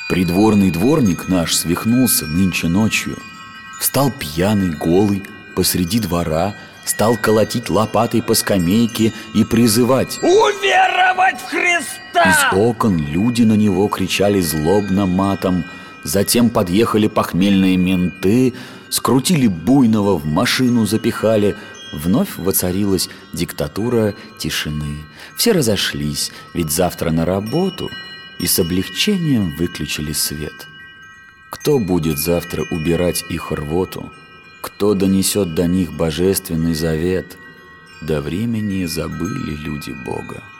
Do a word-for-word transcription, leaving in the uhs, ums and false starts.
Придворный дворник наш свихнулся нынче ночью. Встал пьяный, голый, посреди двора, стал колотить лопатой по скамейке и призывать: «Уверовать в Христа!» Из окон люди на него кричали злобно матом. Затем подъехали похмельные менты, скрутили буйного, в машину запихали. Вновь воцарилась диктатура тишины. Все разошлись, ведь завтра на работу, и с облегчением выключили свет. Кто будет завтра убирать их рвоту? Кто донесет до них божественный завет? До времени забыли люди Бога.